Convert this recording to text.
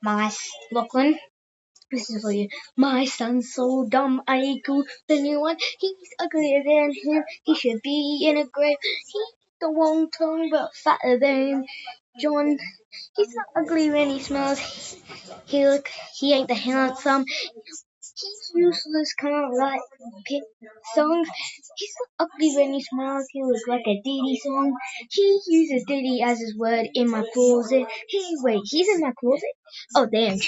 Lachlan, this is for you. My son's so dumb, I could the new one. He's uglier than him. He should be in a grave. He's the one tongue but fatter than John. He's not ugly when he smells. He ain't the handsome. He's useless, can't write songs. He's not ugly when he smiles. He looks like a Diddy song. He uses Diddy as his word in my closet. Hey, wait, he's in my closet? Oh, damn.